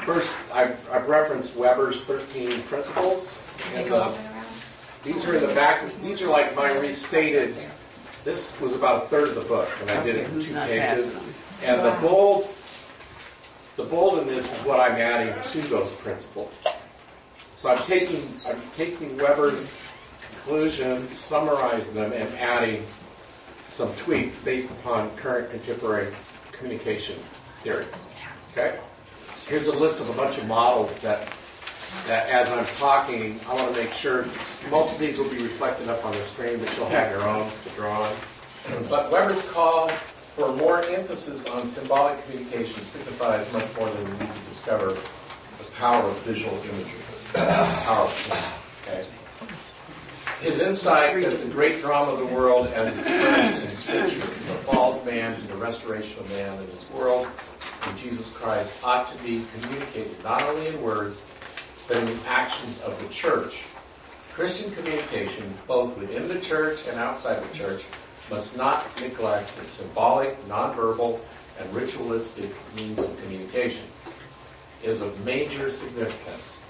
First, I've referenced Weber's 13 principles. And these are in the back. These are like my restated. This was about a third of the book, and I did it in 2 pages. And the bold in this is what I'm adding to those principles. So I'm taking Weber's conclusions, summarizing them, and adding some tweaks based upon current contemporary communication theory. Okay? Here's a list of a bunch of models that as I'm talking, I want to make sure most of these will be reflected up on the screen, but you'll have your own to draw on. But Weber's call for more emphasis on symbolic communication signifies much more than we need to discover the power of visual imagery. Okay? His insight that the great drama of the world as expressed in Scripture, from the fall of man to the restoration of man in his world, in Jesus Christ, ought to be communicated not only in words, but in the actions of the church. Christian communication, both within the church and outside the church, must not neglect the symbolic, nonverbal, and ritualistic means of communication. It is of major significance.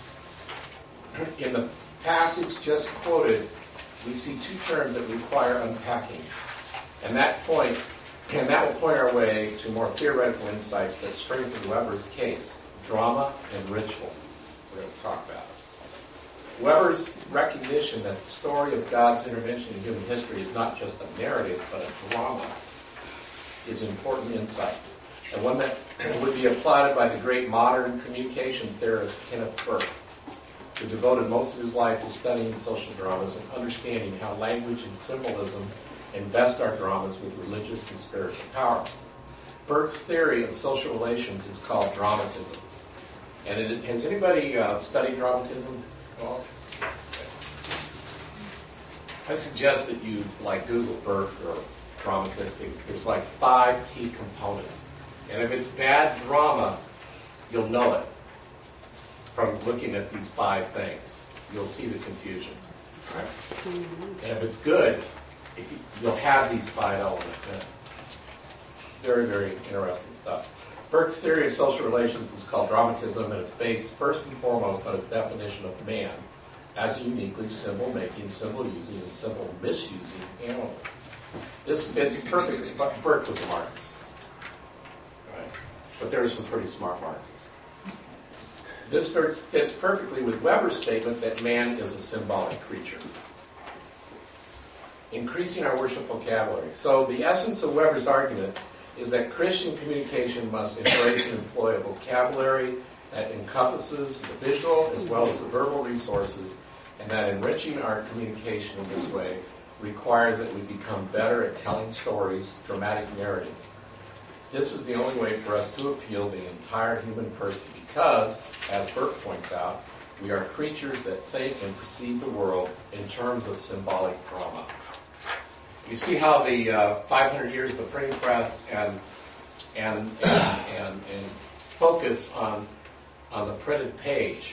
In the passage just quoted, we see 2 terms that require unpacking. And that will point our way to more theoretical insights that spring from Weber's case, drama and ritual. We're going to talk about it. Weber's recognition that the story of God's intervention in human history is not just a narrative, but a drama, is important insight, and one that would be applauded by the great modern communication theorist Kenneth Burke, who devoted most of his life to studying social dramas and understanding how language and symbolism invest our dramas with religious and spiritual power. Burke's theory of social relations is called dramatism. And has anybody studied dramatism at all? I suggest that you Google Burke or dramatist. There's 5 key components. And if it's bad drama, you'll know it from looking at these 5 things. You'll see the confusion. Right? And if it's good, you'll have these 5 elements in it. Very, very interesting stuff. Burke's theory of social relations is called dramatism, and it's based first and foremost on his definition of man as a uniquely symbol-making, symbol-using, and symbol-misusing animal. This fits perfectly. Burke was a Marxist, right? But there are some pretty smart Marxists. This fits perfectly with Weber's statement that man is a symbolic creature. Increasing our worship vocabulary. So the essence of Weber's argument is that Christian communication must embrace and employ a vocabulary that encompasses the visual as well as the verbal resources, and that enriching our communication in this way requires that we become better at telling stories, dramatic narratives. This is the only way for us to appeal to the entire human person because, as Burke points out, we are creatures that think and perceive the world in terms of symbolic drama. You see how the 500 years of the printing press and focus on the printed page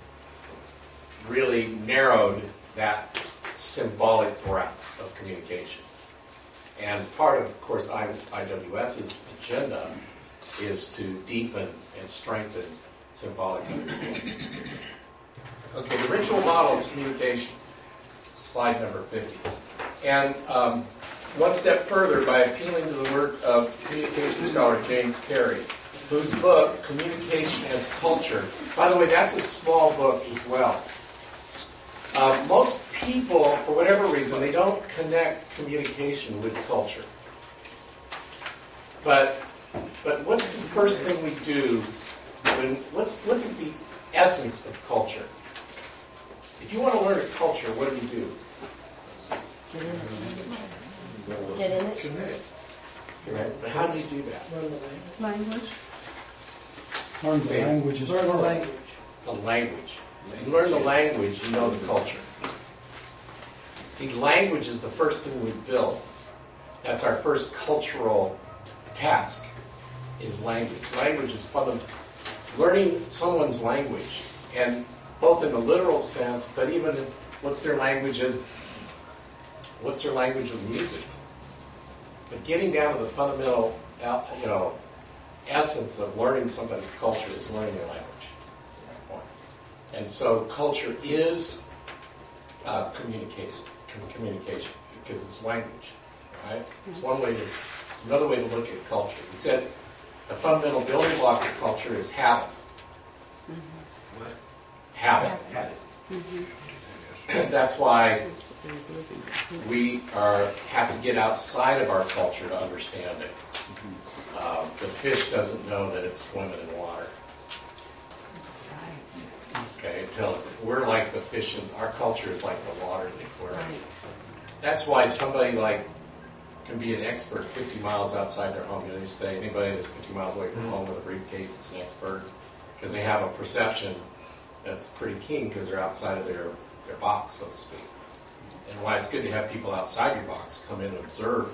really narrowed that symbolic breadth of communication. And part of course, IWS's agenda is to deepen and strengthen symbolic understanding. Okay, the ritual model of communication, slide number 50. And one step further, by appealing to the work of communication scholar James Carey, whose book, Communication as Culture, by the way, that's a small book as well. Most people, for whatever reason, they don't connect communication with culture. But what's the first thing we do what's the essence of culture? If you want to learn a culture, what do? Get in it. Connect. But how do you do that? Language. Learn the language. Learn the language. The language. You learn the language, you know the culture. See, language is the first thing we build. That's our first cultural task, is language. Language is fundamental. Learning someone's language, and both in the literal sense, but even in what's their language of music. But getting down to the fundamental, essence of learning somebody's culture is learning their language. And so culture is communication, because it's language, right? It's one way to, another way to look at culture. He said the fundamental building block of culture is habit. What? Habit. That's why we have to get outside of our culture to understand it. The fish doesn't know that it's swimming in water. Okay, we're like the fish, and our culture is like the water that we're in. That's why somebody can be an expert 50 miles outside their home. You say anybody that's 50 miles away from home with a briefcase is an expert, because they have a perception that's pretty keen because they're outside of their box, so to speak. And why it's good to have people outside your box come in and observe.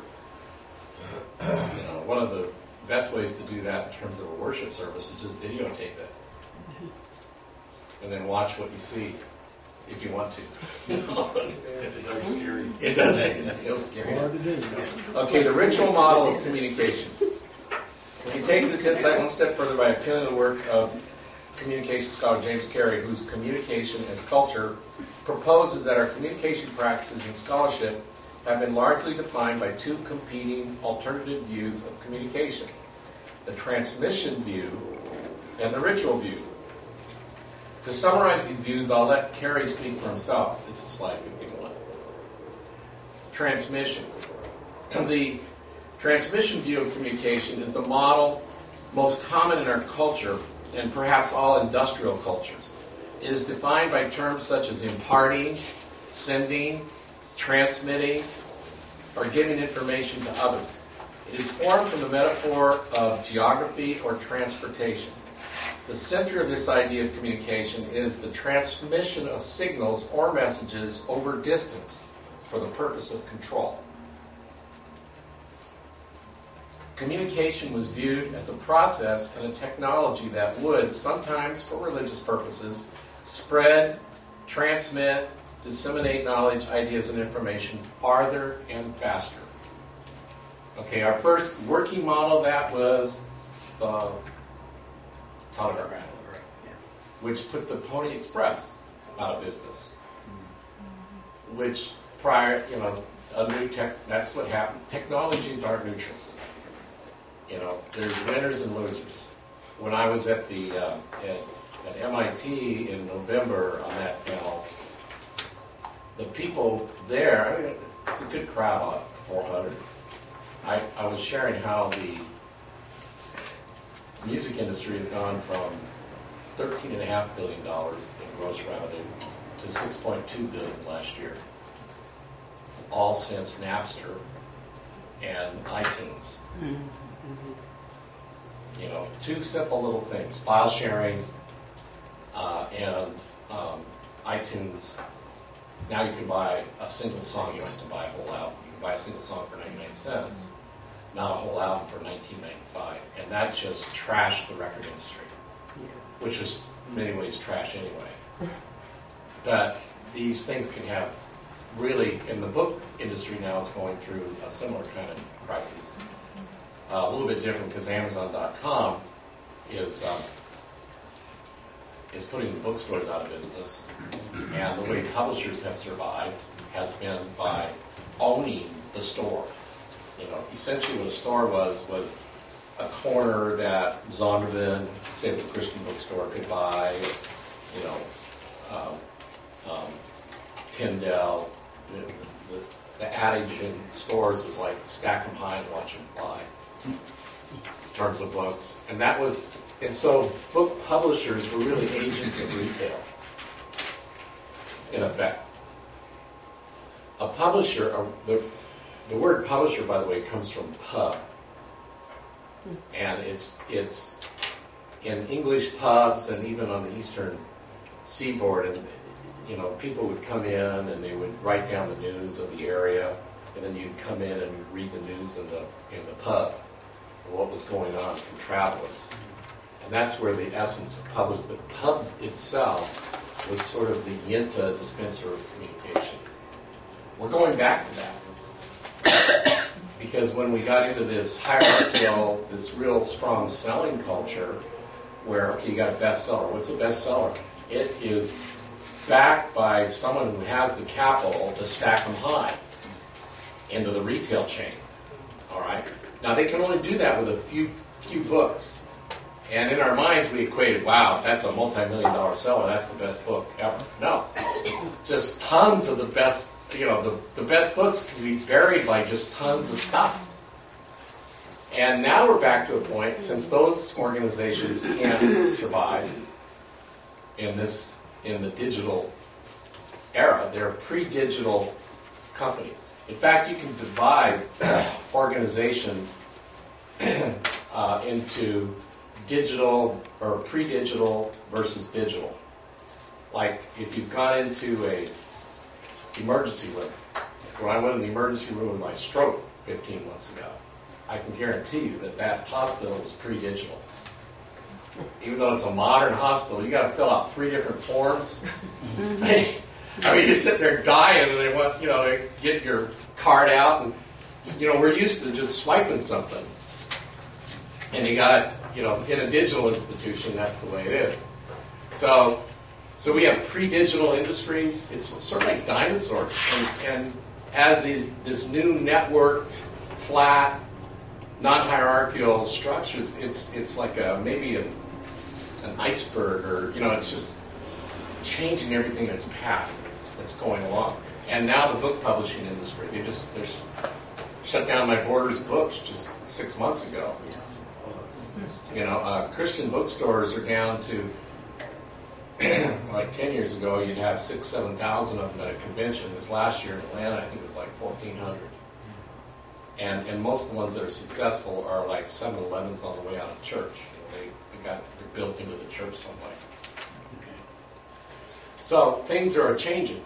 One of the best ways to do that in terms of a worship service is just videotape it. And then watch what you see, if you want to. If it doesn't scare you. It doesn't. It feels scary. Hard to do. Okay, the ritual model of communication. If you take this insight one step further by appealing to the work of communication scholar James Carey, whose Communication as Culture proposes that our communication practices and scholarship have been largely defined by two competing alternative views of communication: the transmission view and the ritual view. To summarize these views, I'll let Carey speak for himself. This is slide 51. Transmission. The transmission view of communication is the model most common in our culture, and perhaps all industrial cultures. It is defined by terms such as imparting, sending, transmitting, or giving information to others. It is formed from the metaphor of geography or transportation. The center of this idea of communication is the transmission of signals or messages over distance for the purpose of control. Communication was viewed as a process and a technology that would, sometimes for religious purposes, spread, transmit, disseminate knowledge, ideas, and information farther and faster. Okay, our first working model of that was the Telegraph, which put the Pony Express out of business. Which prior, that's what happened. Technologies aren't neutral. There's winners and losers. When I was at at MIT in November on that panel, the people there, it's a good crowd, like 400. I was sharing how the music industry has gone from $13.5 billion in gross revenue to $6.2 billion last year, all since Napster and iTunes. Two simple little things: file sharing and iTunes. Now you can buy a single song. You don't have to buy a whole album. You can buy a single song for 99 cents, not a whole album for $19.95. And that just trashed the record industry, which was in many ways trash anyway. But these things can have really, in the book industry now is going through a similar kind of crisis. A little bit different because Amazon.com is putting the bookstores out of business, and the way publishers have survived has been by owning the store. Essentially what a store was a corner that Zondervan, say the Christian bookstore, could buy. Tyndale, the adage in stores was like stack them high and watch them fly in terms of books. And so book publishers were really agents of retail, in effect. A publisher, the word publisher, by the way, comes from pub. And it's in English pubs and even on the eastern seaboard, and people would come in and they would write down the news of the area, and then you'd come in and read the news in the pub, and what was going on from travelers. And that's where the essence of publishing. The pub itself was sort of the Yinta dispenser of communication. We're going back to that Because when we got into this hierarchical, this real strong selling culture, where, okay, you got a bestseller. What's a bestseller? It is backed by someone who has the capital to stack them high into the retail chain. All right? Now, they can only do that with a few books. And in our minds, we equated, wow, that's a multi-million-dollar seller. That's the best book ever. No. Just tons of the best, the best books can be buried by just tons of stuff. And now we're back to a point, since those organizations can't survive in the digital era, they're pre-digital companies. In fact, you can divide organizations into digital or pre-digital versus digital. Like if you've gone into a emergency room, when I went in the emergency room with my stroke 15 months ago, I can guarantee you that hospital was pre-digital. Even though it's a modern hospital, you got to fill out 3 different forms. I mean, you sit there dying, and they want to get your card out, and we're used to just swiping something. And you got in a digital institution, that's the way it is. So we have pre-digital industries. It's sort of like dinosaurs, and as this new networked, flat, non-hierarchical structures, it's like maybe an iceberg, or it's just changing everything in its path that's going along. And now the book publishing industry, they shut down My Borders books just 6 months ago. Christian bookstores are down to like 10 years ago, you'd have 6,000-7,000 of them at a convention. This last year in Atlanta, I think it was like 1,400. And most of the ones that are successful are like 7-Elevens on the way out of church. They're built into the church some way. So things are changing.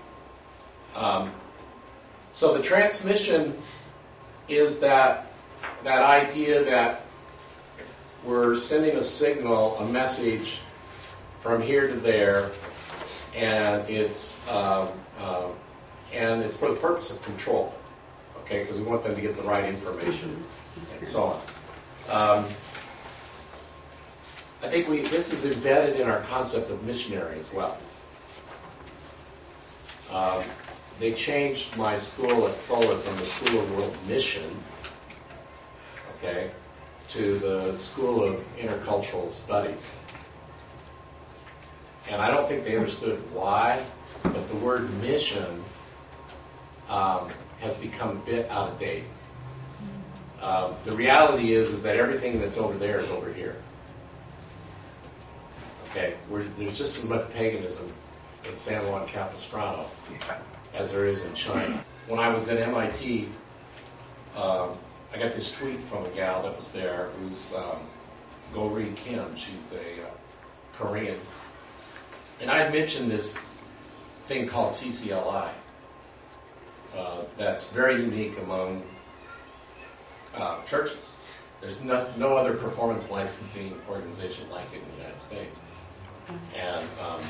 So the transmission is that idea that we're sending a signal, a message from here to there, and it's for the purpose of control. Okay, because we want them to get the right information and so on. I think this is embedded in our concept of missionary as well. They changed my school at Fuller from the School of World Mission, okay, to the School of Intercultural Studies. And I don't think they understood why, but the word mission has become a bit out of date. The reality is that everything that's over there is over here. Okay, there's just as much paganism in San Juan Capistrano as there is in China. When I was at MIT, I got this tweet from a gal that was there, who's Go-Ri Kim. She's a Korean. And I had mentioned this thing called CCLI that's very unique among churches. There's no other performance licensing organization like it in the United States. And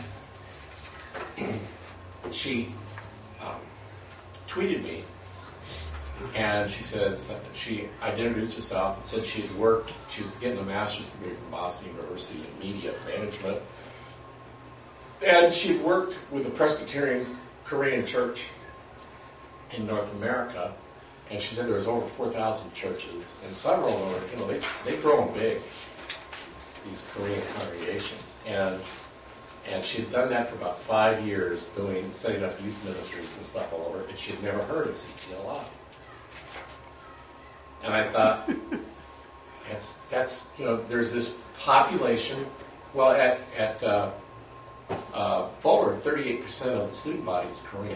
she tweeted me, and she says, she introduced herself and said she was getting a master's degree from Boston University in media management. And she'd worked with the Presbyterian Korean Church in North America, and she said there was over 4,000 churches, and several of them, they've grown big, these Korean congregations. And she'd done that for about 5 years, setting up youth ministries and stuff all over, and she'd never heard of CCLI. And I thought, that's there's this population. Well, at Fuller, 38% of the student body is Korean.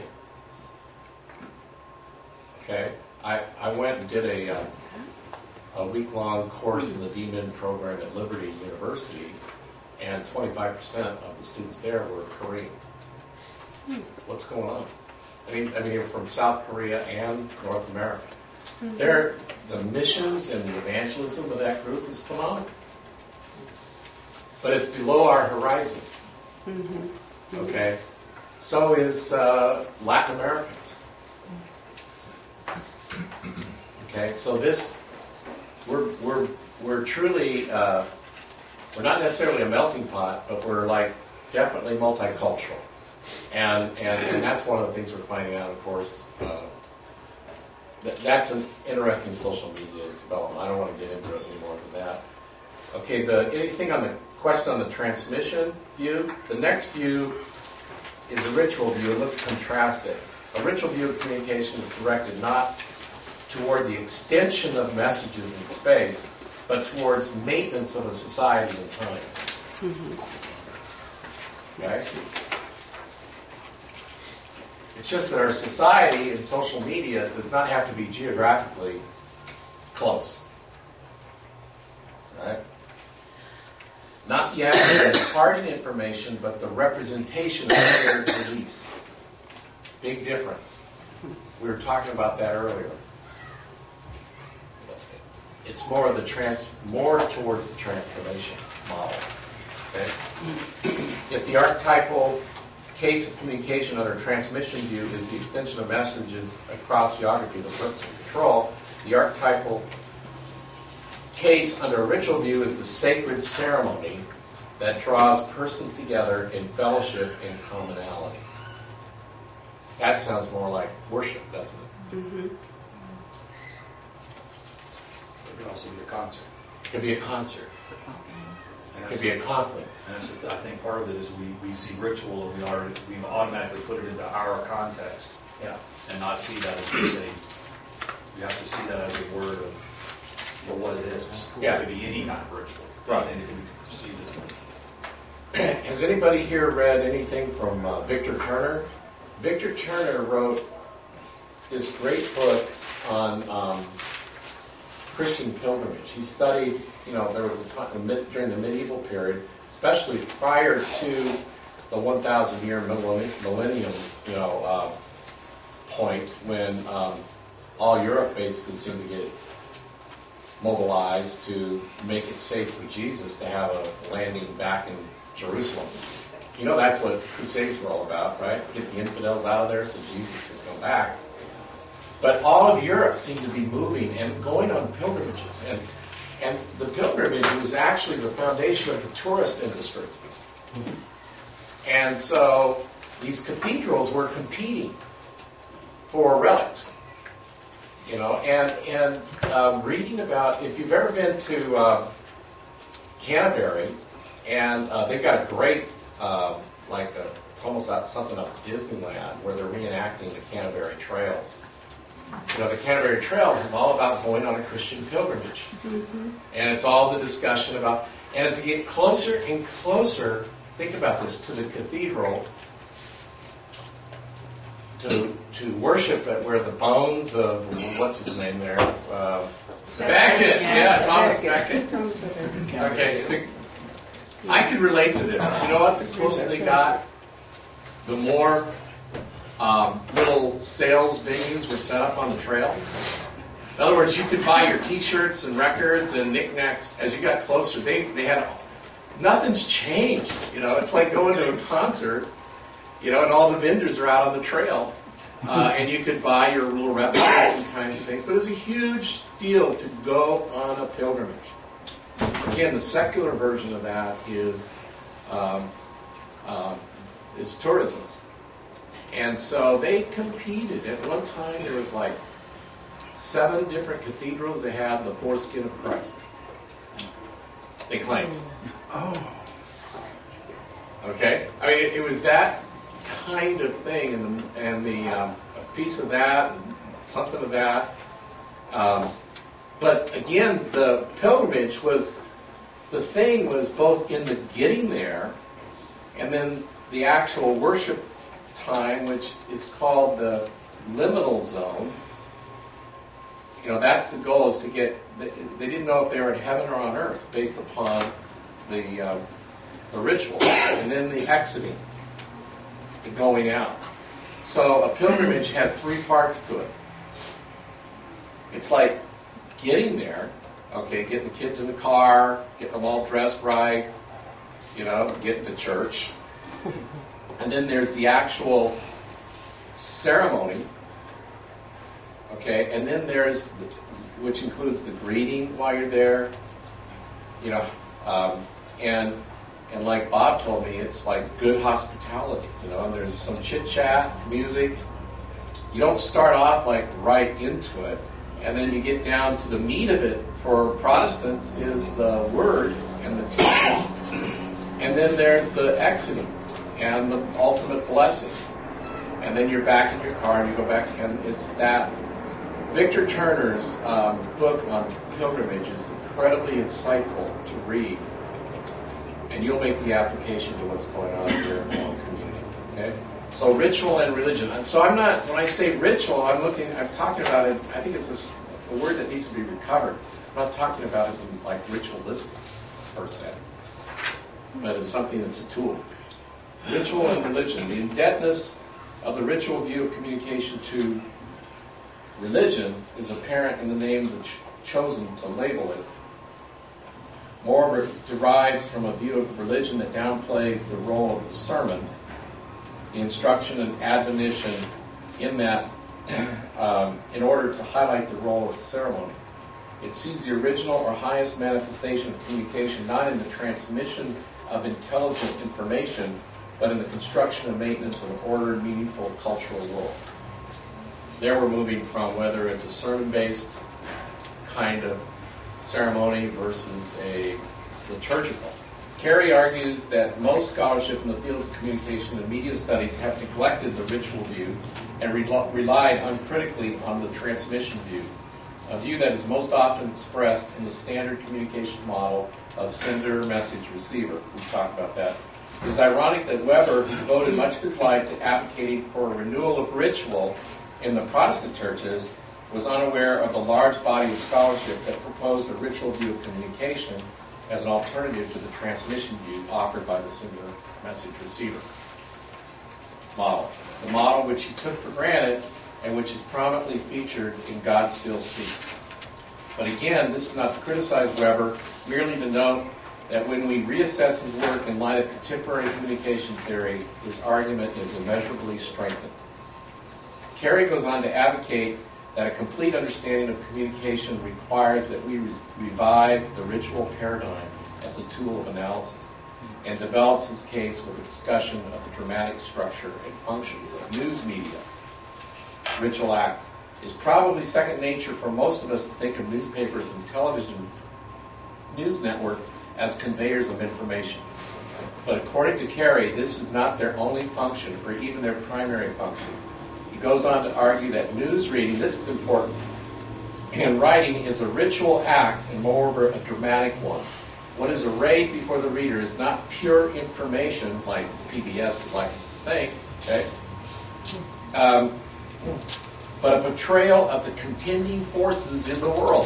Okay, I went and did a week-long course in the DMIN program at Liberty University, and 25% of the students there were Korean. What's going on? I mean, you're from South Korea and North America. The missions and the evangelism of that group is phenomenal. But it's below our horizon. Okay? So is Latin Americans. Okay, so this, we're truly, we're not necessarily a melting pot, but we're like definitely multicultural. And that's one of the things we're finding out, of course. That's an interesting social media development. I don't want to get into it any more than that. Okay, anything on the question on the transmission view? The next view is a ritual view, and let's contrast it. A ritual view of communication is directed not toward the extension of messages in space, but towards maintenance of a society in time. Okay? It's just that our society and social media does not have to be geographically close. Right? Not the act of imparting information, but the representation of shared beliefs. Big difference. We were talking about that earlier. It's more of more towards the transformation model. Okay? If the archetypal case of communication under transmission view is the extension of messages across geography, the purpose of control, the archetypal case under a ritual view is the sacred ceremony that draws persons together in fellowship and commonality. That sounds more like worship, doesn't it? Mm-hmm. It could also be a concert. It could be a concert. And It could be a conference. And I think part of it is we see ritual and we automatically put it into our context Yeah. and not see that as we have to see that as a word for what it is. Yeah. It could be any kind of ritual. Right. And it can be seasonal. Has anybody here read anything from Victor Turner? Victor Turner wrote this great book on Christian pilgrimage. He studied, there was a time during the medieval period, especially prior to the 1,000-year millennium, point when all Europe basically seemed to get mobilized to make it safe for Jesus to have a landing back in Jerusalem. That's what Crusades were all about, right? Get the infidels out of there so Jesus could come back. But all of Europe seemed to be moving and going on pilgrimages. And the pilgrimage was actually the foundation of the tourist industry. And so these cathedrals were competing for relics. And reading about, if you've ever been to Canterbury, and they've got a great, it's almost like something like Disneyland, where they're reenacting the Canterbury Trails. The Canterbury Trails is all about going on a Christian pilgrimage. Mm-hmm. And it's all the discussion about, and as you get closer and closer, think about this, to the cathedral, to worship at where the bones of, what's his name there? Becket. Yeah, Thomas Becket. Okay. I could relate to this. You know what? The closer they got, the more little sales venues were set up on the trail. In other words, you could buy your T-shirts and records and knickknacks. As you got closer, they had, nothing's changed. It's like going to a concert, and all the vendors are out on the trail. And you could buy your little replicas and kinds of things. But it's a huge deal to go on a pilgrimage. Again, the secular version of that is tourism. And so they competed. At one time, there was 7 different cathedrals that had the foreskin of Christ. They claimed. Oh. Okay? I mean, it was that kind of thing, and a piece of that, and something of that. But again, the pilgrimage was, the thing was both in the getting there, and then the actual worship time, which is called the liminal zone. That's the goal, is to get, they didn't know if they were in heaven or on earth based upon the ritual, and then the exiting, the going out. So a pilgrimage has 3 parts to it. It's like getting there, getting the kids in the car, getting them all dressed right, getting to church. And then there's the actual ceremony, and then there's which includes the greeting while you're there, you know, and like Bob told me, it's like good hospitality, you know, and there's some chit chat, music. You don't start off like right into it, and then you get down to the meat of it. For Protestants is the word and the teaching, and then there's the exiting and the ultimate blessing, and then you're back in your car and you go back, and it's that. Victor Turner's book on pilgrimage is incredibly insightful to read, and you'll make the application to what's going on in your own community. Okay, so ritual and religion. And so I'm not, when I say ritual, I'm talking about it. I think it's a word that needs to be recovered. I'm not talking about it in like ritualistic per se, but as something that's a tool. Ritual and religion. The indebtedness of the ritual view of communication to religion is apparent in the name that's chosen to label it. Moreover, it derives from a view of religion that downplays the role of the sermon, the instruction and admonition in that, in order to highlight the role of the ceremony. It sees the original or highest manifestation of communication not in the transmission of intelligent information, but in the construction and maintenance of an ordered, meaningful cultural world. There we're moving from whether it's a sermon-based kind of ceremony versus a liturgical. Carey argues that most scholarship in the fields of communication and media studies have neglected the ritual view and relied uncritically on the transmission view, a view that is most often expressed in the standard communication model of sender-message-receiver. We talked about that. It is ironic that Weber, who devoted much of his life to advocating for a renewal of ritual in the Protestant churches, was unaware of the large body of scholarship that proposed a ritual view of communication as an alternative to the transmission view offered by the sender-message-receiver model. The model which he took for granted and which is prominently featured in God Still Speaks. But again, this is not to criticize Weber, merely to note that when we reassess his work in light of contemporary communication theory, his argument is immeasurably strengthened. Carey goes on to advocate that a complete understanding of communication requires that we revive the ritual paradigm as a tool of analysis, and develops his case with a discussion of the dramatic structure and functions of news media. Ritual acts. It's probably second nature for most of us to think of newspapers and television news networks as conveyors of information. But according to Carey, this is not their only function or even their primary function. He goes on to argue that news reading, this is important, and writing is a ritual act and moreover a dramatic one. What is arrayed before the reader is not pure information like PBS would like us to think, okay? But a portrayal of the contending forces in the world.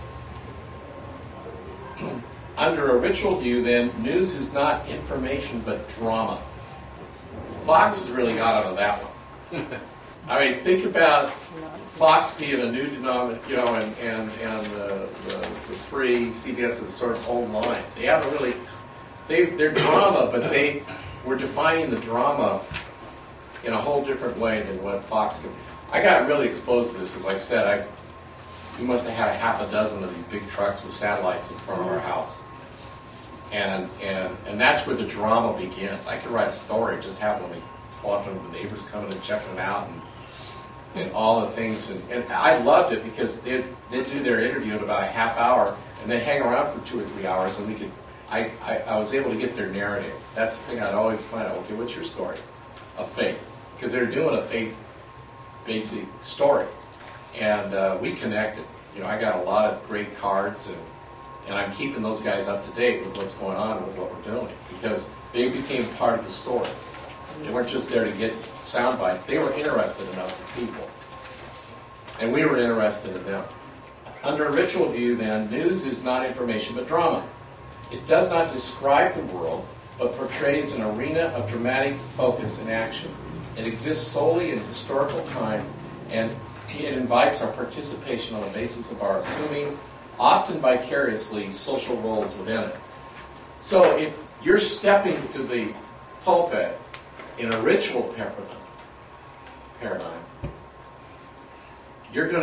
Under a ritual view, then, news is not information but drama. Fox has really got out of that one. I mean, think about Fox being a new denomination, you know, and the free CBS is sort of old line. They haven't really, they're drama, but they were defining the drama in a whole different way than what Fox did. I got really exposed to this, as I said. We must have had a half a dozen of these big trucks with satellites in front of our house. And that's where the drama begins. I could write a story, just have when they pull up and the neighbors coming and checking it out and all the things. And I loved it because they'd do their interview in about a half hour and then hang around for 2 or 3 hours and we could, I was able to get their narrative. That's the thing I'd always find out. Okay, what's your story of faith? Because they're doing a faith basic story. And we connected. You know, I got a lot of great cards and I'm keeping those guys up to date with what's going on with what we're doing because they became part of the story. They weren't just there to get sound bites. They were interested in us as people. And we were interested in them. Under a ritual view, then, news is not information but drama. It does not describe the world, but portrays an arena of dramatic focus and action. It exists solely in historical time, and it invites our participation on the basis of our assuming, often vicariously, social roles within it. So if you're stepping to the pulpit in a ritual paradigm, you're going to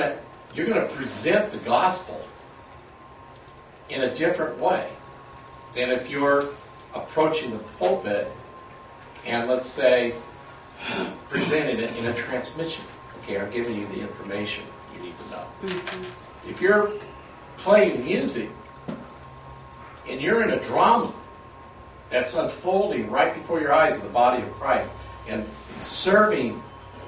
you're going to present the gospel in a different way than if you're approaching the pulpit and, let's say, presenting it in a transmission. Okay, I'm giving you the information you need to know. Mm-hmm. If you're playing music and you're in a drama that's unfolding right before your eyes in the body of Christ and serving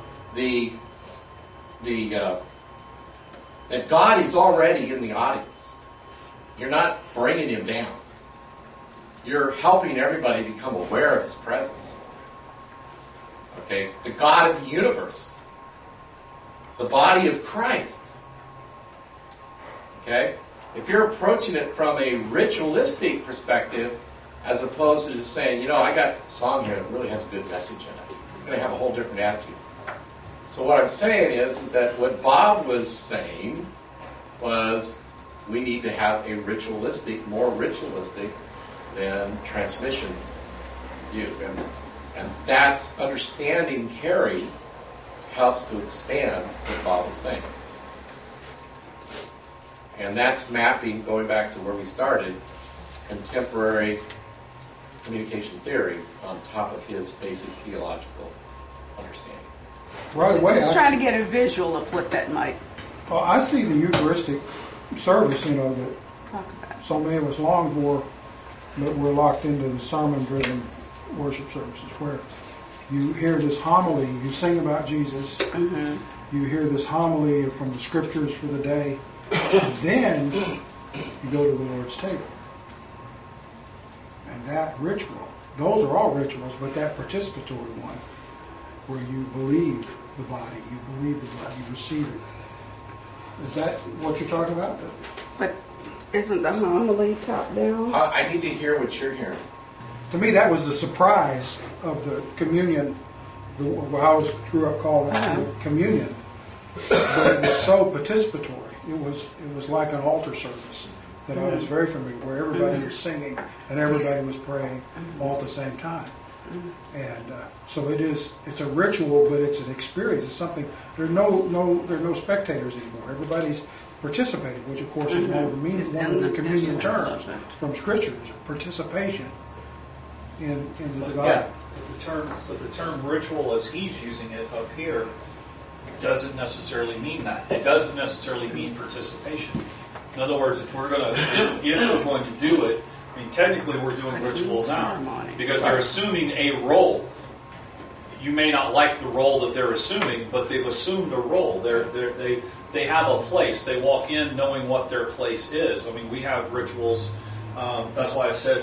that God is already in the audience. You're not bringing him down. You're helping everybody become aware of his presence. Okay? The God of the universe. The body of Christ. Okay? If you're approaching it from a ritualistic perspective, as opposed to just saying, I got a song here that really has a good message in it, you're going to have a whole different attitude. So what I'm saying is that what Bob was saying was we need to have a more ritualistic than transmission view. And that's understanding Carrie helps to expand what Bob was saying. And that's mapping, going back to where we started, contemporary communication theory on top of his basic theological understanding. Right away, Just trying to get a visual of what that might well, I see the Eucharistic service, that talk about. so many of us long for, but we're locked into the sermon-driven worship services where you hear this homily, you sing about Jesus, you hear this homily from the scriptures for the day, and then you go to the Lord's table. And that ritual, those are all rituals, but that participatory one, where you believe the body, you believe the blood, you receive it. Is that what you're talking about? But isn't the homily top down? I need to hear what you're hearing. To me, that was the surprise of the communion, what I grew up calling the communion. But it was so participatory. It was like an altar service that I was very familiar with, where everybody was singing and everybody was praying all at the same time. And so it's a ritual, but it's an experience. It's something. There are no spectators anymore. Everybody's participating, which of course is one of the communion terms from Scripture, is participation in the divine. Yeah. But the term ritual, as he's using it up here, doesn't necessarily mean that. It doesn't necessarily mean participation. In other words, if we're going to do it, I mean, technically we're doing ritual now because they're assuming a role. You may not like the role that they're assuming, but they've assumed a role. They have a place. They walk in knowing what their place is. I mean, we have rituals. That's why I said,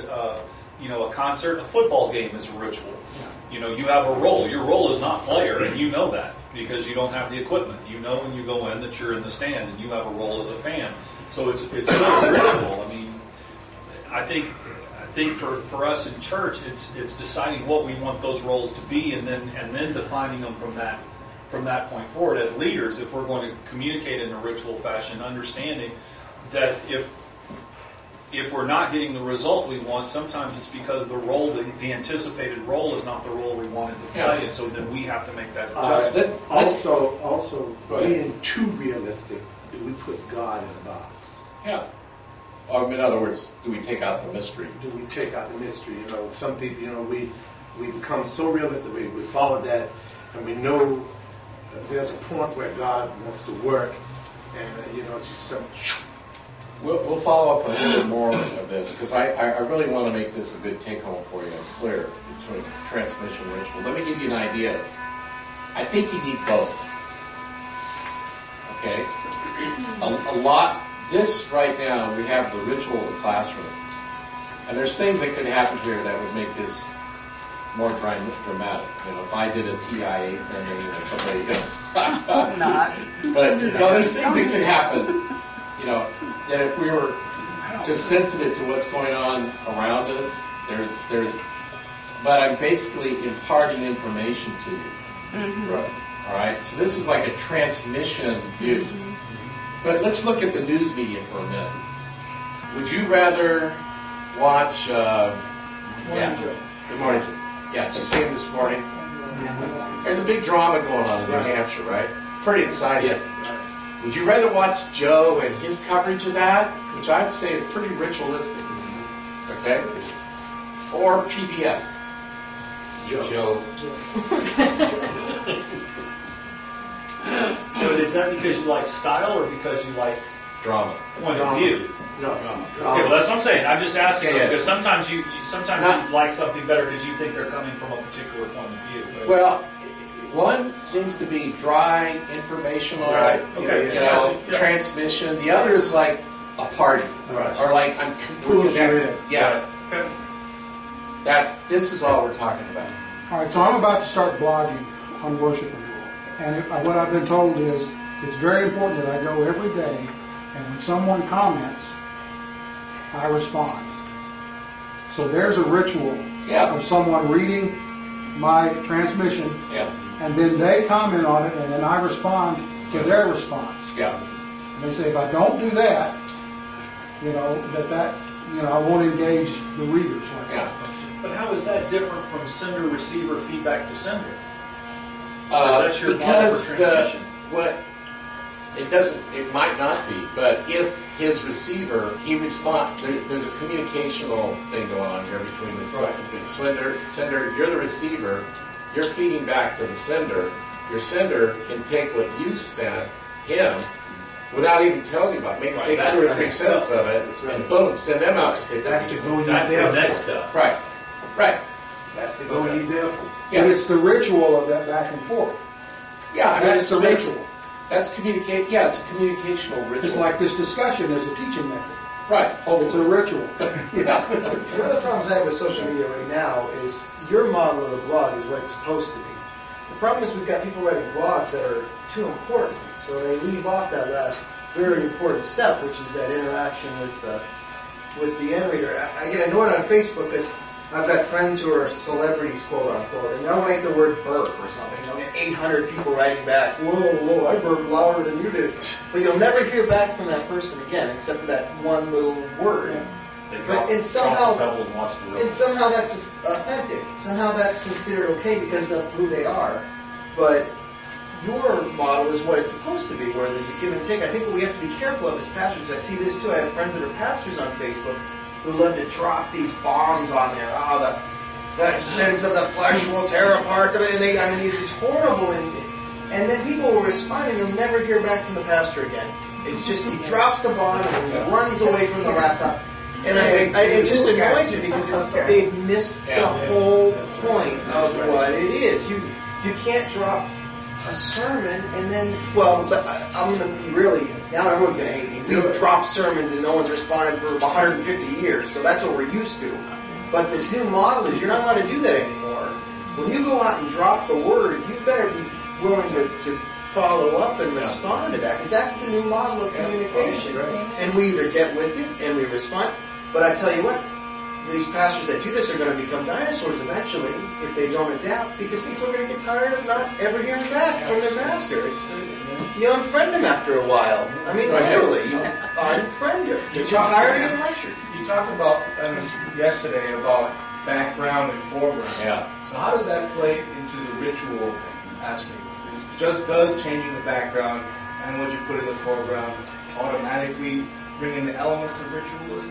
a concert, a football game is a ritual. You have a role. Your role is not player, and you know that because you don't have the equipment. You know when you go in that you're in the stands, and you have a role as a fan. So it's still a ritual. I mean, I think for us in church, it's deciding what we want those roles to be, and then defining them from that point forward. As leaders, if we're going to communicate in a ritual fashion, understanding that if we're not getting the result we want, sometimes it's because the role, the anticipated role, is not the role we wanted to play, and so then we have to make that adjustment. Also, being too realistic, do we put God in a box? Yeah. In other words, do we take out the mystery? Do we take out the mystery? Some people, we become so realistic. We follow that, and we know there's a point where God wants to work, and it's just something. We'll follow up a little bit more of this because I really want to make this a good take-home for you and clear between transmission and ritual. Let me give you an idea. I think you need both. Okay? A lot. This right now, we have the ritual of the classroom. And there's things that could happen here that would make this more dramatic. If I did a TIA thing and somebody... Not. But, there's things that could happen, that if we were just sensitive to what's going on around us, but I'm basically imparting information to you. Mm-hmm. Right. All right? So this is like a transmission view. But let's look at the news media for a minute. Would you rather watch... Good morning. Yeah, just same this morning. There's a big drama going on in New Hampshire, right? Pretty exciting. Would you rather watch Joe and his coverage of that, which I'd say is pretty ritualistic, okay? Or PBS? Joe. So is that because you like style or because you like Drama. point of view? No. Okay, well that's what I'm saying. I'm just asking Yeah. because sometimes you Not- like something better because you think they're coming from a particular point of view. Right? Well, one seems to be dry, informational, Right. Okay. you know, Gotcha. Yeah. transmission. The other is like a party, Right. or like I'm Pulls you connected. in. Yeah, Okay. this is all we're talking about. All right, so I'm about to start blogging on Worship Renewal. And what I've been told is it's very important that I go every day, and when someone comments, I respond. So there's a ritual Yeah. of someone reading my transmission, Yeah, and then they comment on it, and then I respond to their response. yeah. And they say, if I don't do that, you know, I won't engage the readers like Yeah. I'm supposed to. But how is that different from sender receiver feedback to sender? that's your model Because for transmission. it might not be, but if his receiver, there's a communicational thing going on here between the sender, you're the receiver, you're feeding back to the sender. Your sender can take what you sent him without even telling you about it. Maybe Right, take that's 2 or the 3 next cents step. of it, That's right. and boom, send them out to take That's the that. goal you're That's there the for. next step. Right, right. That's the goal you're there for. Yeah, But it's the ritual of that back and forth. yeah. I mean, That's the it's- ritual. That's communicate. Yeah, it's a communicational ritual. It's like this discussion is a teaching method. right. It's a ritual. Yeah. One of the problems I have with social media right now is your model of the blog is what it's supposed to be. The problem is we've got people writing blogs that are too important, so they leave off that last very important step, which is that interaction with the end reader. I know it on Facebook because I've got friends who are celebrities, quote unquote, and they'll write the word burp or something. They'll get 800 people writing back, whoa, I burped louder than you did. But you'll never hear back from that person again, except for that one little word. They But- drop, and somehow- drop the pebble and watch the road. And somehow that's authentic. Somehow that's considered okay because of who they are. But your model is what it's supposed to be, where there's a give and take. I think what we have to be careful of as pastors, I see this too. I have friends that are pastors on Facebook who love to drop these bombs on there. The sins of the flesh will tear apart. And these horrible, and then people will respond, and you'll never hear back from the pastor again. It's just he drops the bomb and he runs away from the laptop. And it just annoys me because they've missed the whole point of what it is. You can't drop a sermon and then, I'm going to be really, now everyone's going to hate me. We've dropped sermons and no one's responded for 150 years, so that's what we're used to. But this new model is you're not allowed to do that anymore. When you go out and drop the word, you better be willing to follow up and respond to that, because that's the new model of communication. And we either get with it and we respond, but I tell you what, these pastors that do this are going to become dinosaurs eventually if they don't adapt, because people are going to get tired of not ever hearing back from their master. You unfriend them after a while. I mean, literally, you unfriend them because you're tired of getting lectured. You talked about yesterday about background and foreground. Yeah. So how does that play into the ritual aspect? Does changing the background and what you put in the foreground automatically bring in the elements of ritualism?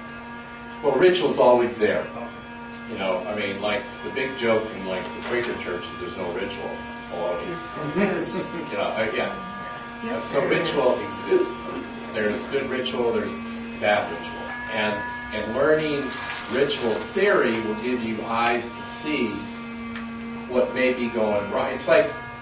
Well, ritual's always there. You know, I mean, like the big joke in like the Quaker church is there's no ritual. Always. You know, yeah. So ritual exists. There's good ritual. There's bad ritual. And learning ritual theory will give you eyes to see what may be going right. It's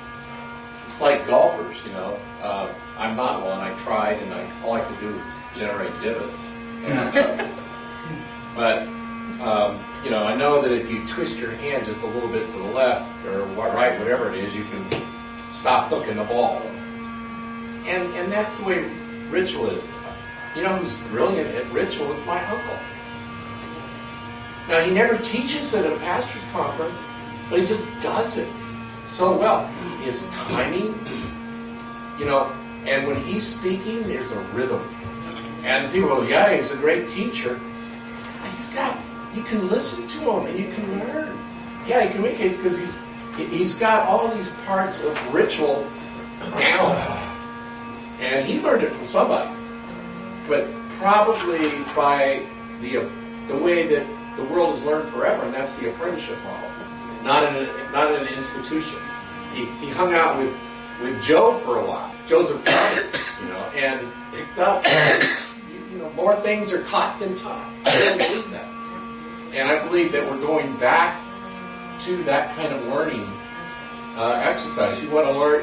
like golfers. You know, I'm not one. I tried, and all I could do was generate divots. And, but you know, I know that if you twist your hand just a little bit to the left or right, whatever it is, you can stop hooking the ball. And that's the way ritual is. You know who's brilliant at ritual is my uncle. Now, he never teaches at a pastor's conference, but he just does it so well. His timing, you know, and when he's speaking, there's a rhythm. And people go, yeah, he's a great teacher. You can listen to him and you can learn. Yeah, he communicates because he's got all these parts of ritual down. And he learned it from somebody. But probably by the way that the world has learned forever, and that's the apprenticeship model, not in an institution. He hung out with Joe for a while, Joseph Carter, and picked up, more things are caught than taught. I really believe that. And I believe that we're going back to that kind of learning exercise. You want to learn,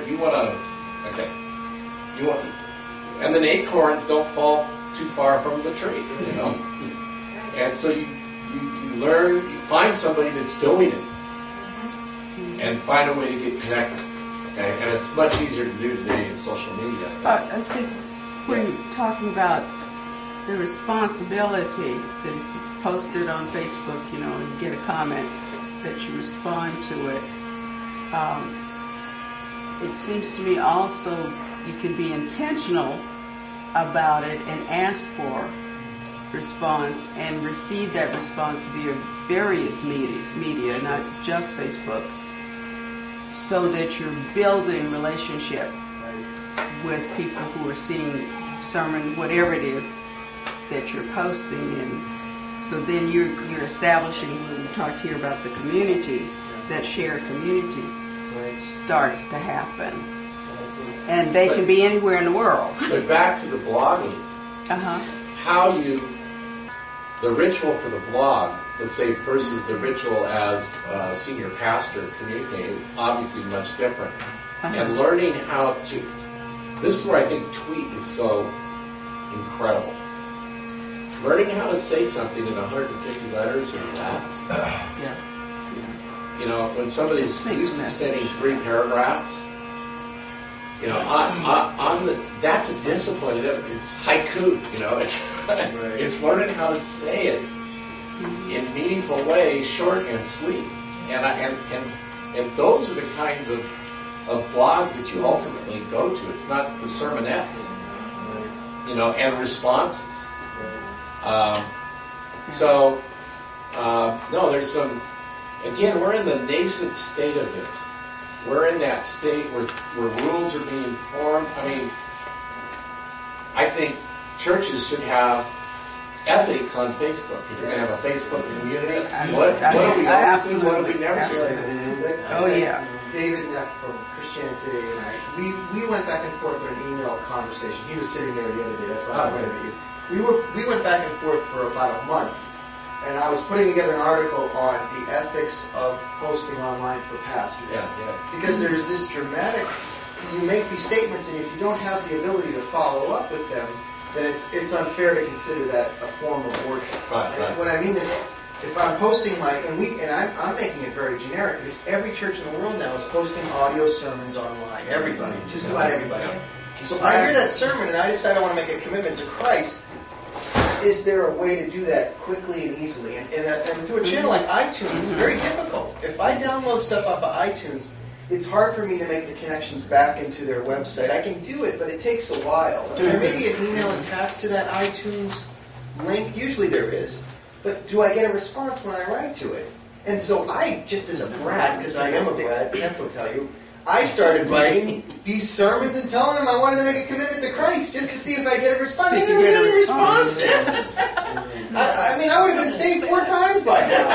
and then acorns don't fall too far from the tree, And so you learn, you find somebody that's doing it, and find a way to get connected. Okay? And it's much easier to do today in social media. I see when you're talking about the responsibility that you posted on Facebook, and you get a comment that you respond to it. It seems to me also you can be intentional about it and ask for response and receive that response via various media, not just Facebook, so that you're building relationship with people who are seeing sermon, whatever it is that you're posting, and so then you're establishing, when we talked here about the community, that shared community starts to happen. And they can be anywhere in the world. But back to the blogging, the ritual for the blog, let's say, versus the ritual as a senior pastor communicating is obviously much different. And learning how to, this is where I think tweet is so incredible. Learning how to say something in 150 letters or less. When somebody's used to sending 3 paragraphs, that's a discipline. It's haiku. It's learning how to say it in meaningful ways, short and sweet. And those are the kinds of blogs that you ultimately go to. It's not the sermonettes, and responses. No, there's some. Again, we're in the nascent state of this. We're in that state where rules are being formed. I think churches should have ethics on Facebook. If you're going to have a Facebook community, what do we always do? What do we never do? Oh, yeah. David Neff from Christianity Today and I, we went back and forth in an email conversation. He was sitting there the other day. That's why I went to you. We went back and forth for about a month. And I was putting together an article on the ethics of posting online for pastors. Because there's this dramatic, you make these statements, and if you don't have the ability to follow up with them, then it's unfair to consider that a form of worship. And what I mean is, if I'm posting I'm making it very generic, because every church in the world now is posting audio sermons online. Everybody, just about everybody. So I hear that sermon, and I decide I want to make a commitment to Christ. Is there a way to do that quickly and easily? And through a channel like iTunes, it's very difficult. If I download stuff off of iTunes, it's hard for me to make the connections back into their website. I can do it, but it takes a while. There may be an email attached to that iTunes link. Usually there is. But do I get a response when I write to it? And so I, just as a brat, because I am a brat, Kent will tell you, I started writing these sermons and telling them I wanted to make a commitment to Christ just to see if I get a response. I didn't get any responses. I would have been saved 4 times by now.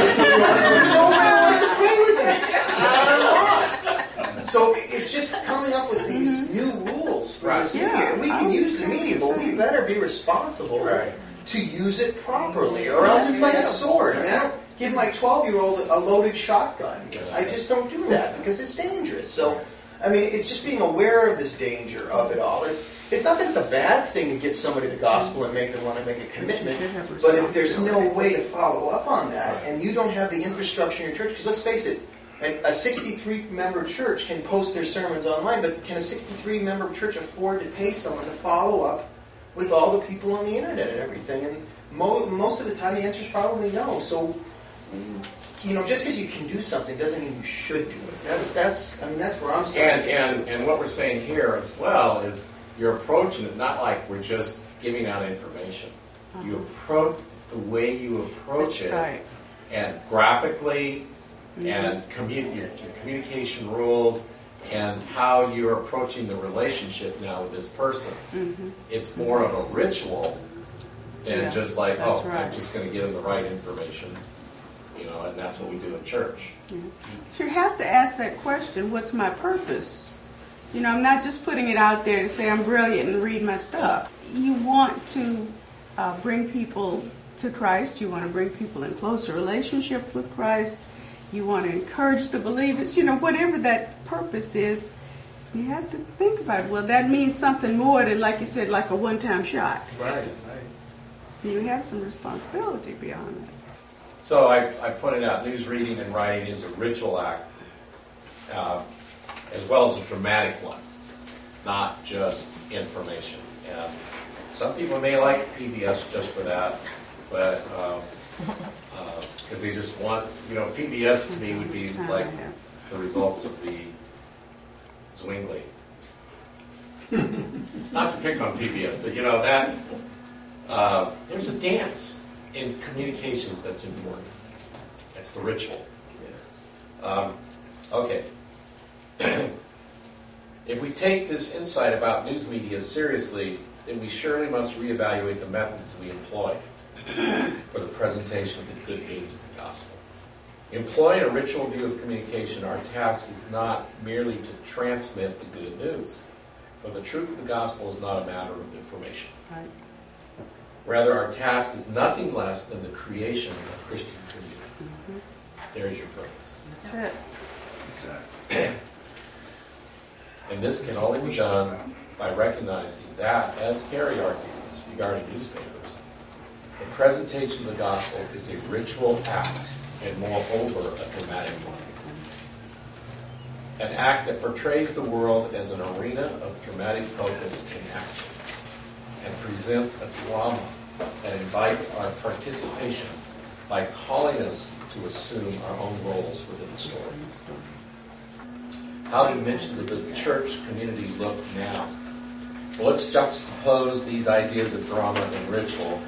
Nobody wants to pray with me. I'm lost. So it's just coming up with these new rules for this media. We can use the media, but we better be responsible to use it properly, or else it's like a sword. I don't give my 12-year-old a loaded shotgun. I just don't do that because it's dangerous. So, it's just being aware of this danger of it all. It's not that it's a bad thing to give somebody the gospel and make them want to make a commitment, but if there's no way to follow up on that, and you don't have the infrastructure in your church, because let's face it, a 63-member church can post their sermons online, but can a 63-member church afford to pay someone to follow up with all the people on the internet and everything? And most of the time the answer is probably no. So, just because you can do something doesn't mean you should do it. That's where I'm saying. And what we're saying here as well is you're approaching it not like we're just giving out information. You approach, it's the way you approach it, and graphically, and your communication rules, and how you're approaching the relationship now with this person. It's more of a ritual than Yeah, just like, that's oh, right. I'm just going to give them the right information, and that's what we do in church. So you have to ask that question, what's my purpose? I'm not just putting it out there to say I'm brilliant and read my stuff. You want to bring people to Christ. You want to bring people in closer relationship with Christ. You want to encourage the believers. Whatever that purpose is, you have to think about it. Well, that means something more than, like you said, like a one-time shot. Right. You have some responsibility beyond that. So I pointed out news reading and writing is a ritual act, as well as a dramatic one, not just information. And some people may like PBS just for that, but because they just want, PBS to me would be like the results of the Zwingli. Not to pick on PBS, but that there's a dance in communications that's important. That's the ritual. Okay. If we take this insight about news media seriously, then we surely must reevaluate the methods we employ for the presentation of the good news of the gospel. Employing a ritual view of communication, our task is not merely to transmit the good news, for the truth of the gospel is not a matter of information. Right. Rather, our task is nothing less than the creation of Christian community. There's your purpose. That's it. Exactly. And this can only be done by recognizing that, as Carey argues regarding newspapers, the presentation of the gospel is a ritual act and moreover a dramatic one. An act that portrays the world as an arena of dramatic focus and action and presents a drama that invites our participation by calling us to assume our own roles within the story. How do dimensions of the church community look now? Well, let's juxtapose these ideas of drama and ritual.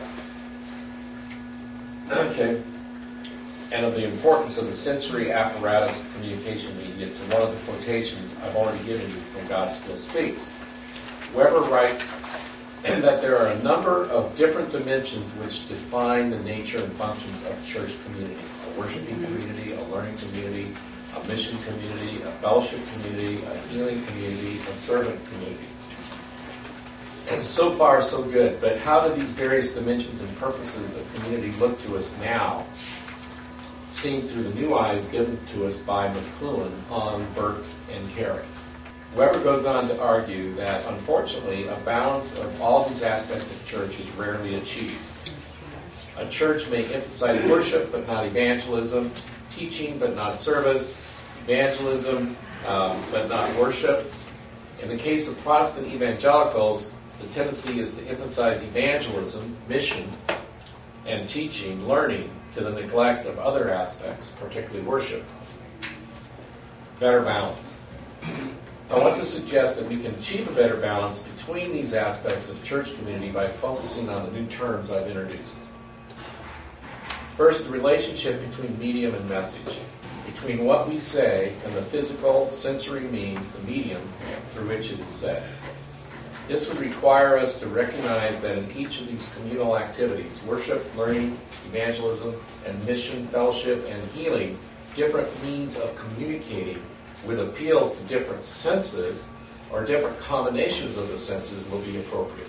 Okay. And of the importance of the sensory apparatus of communication media to one of the quotations I've already given you from God Still Speaks. Weber writes that there are a number of different dimensions which define the nature and functions of church community. A worshiping community, a learning community, a mission community, a fellowship community, a healing community, a servant community. And so far, so good. But how do these various dimensions and purposes of community look to us now, seen through the new eyes given to us by McLuhan on Burke and Carey? Weber goes on to argue that, unfortunately, a balance of all these aspects of church is rarely achieved. A church may emphasize worship but not evangelism, teaching but not service, evangelism but not worship. In the case of Protestant evangelicals, the tendency is to emphasize evangelism, mission, and teaching, learning, to the neglect of other aspects, particularly worship. Better balance. I want to suggest that we can achieve a better balance between these aspects of church community by focusing on the new terms I've introduced. First, the relationship between medium and message, between what we say and the physical, sensory means, the medium through which it is said. This would require us to recognize that in each of these communal activities, worship, learning, evangelism, and mission, fellowship, and healing, different means of communicating with appeal to different senses or different combinations of the senses will be appropriate.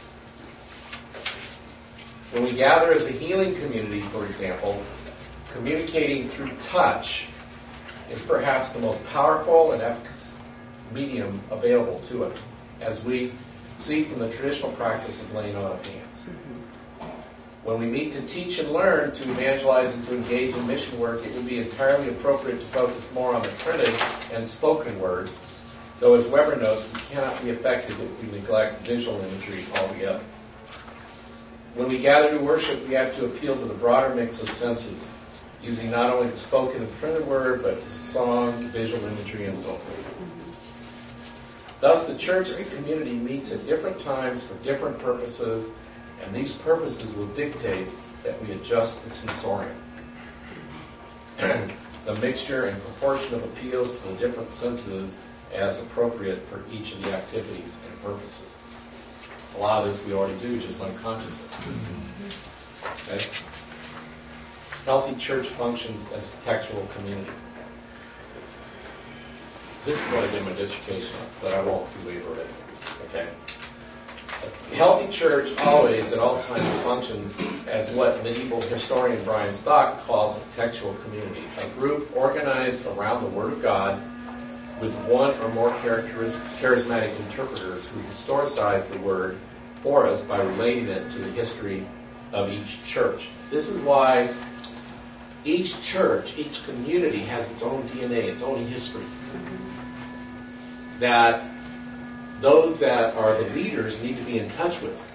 When we gather as a healing community, for example, communicating through touch is perhaps the most powerful and efficacious medium available to us, as we see from the traditional practice of laying on of hands. When we meet to teach and learn, to evangelize and to engage in mission work, it would be entirely appropriate to focus more on the printed and spoken word, though as Weber notes, we cannot be effective if we neglect visual imagery altogether. When we gather to worship, we have to appeal to the broader mix of senses, using not only the spoken and printed word, but to song, visual imagery, and so forth. Thus, the church as a community meets at different times for different purposes, and these purposes will dictate that we adjust the sensorium. The mixture and proportion of appeals to the different senses as appropriate for each of the activities and purposes. A lot of this we already do just unconsciously. Okay? Healthy church functions as a textual community. This is what I did my dissertation on, but I won't belabor it. Okay? A healthy church always, at all times, functions as what medieval historian Brian Stock calls a textual community, a group organized around the Word of God with one or more charismatic interpreters who historicize the Word for us by relating it to the history of each church. This is why each church, each community has its own DNA, its own history. That those that are the leaders need to be in touch with.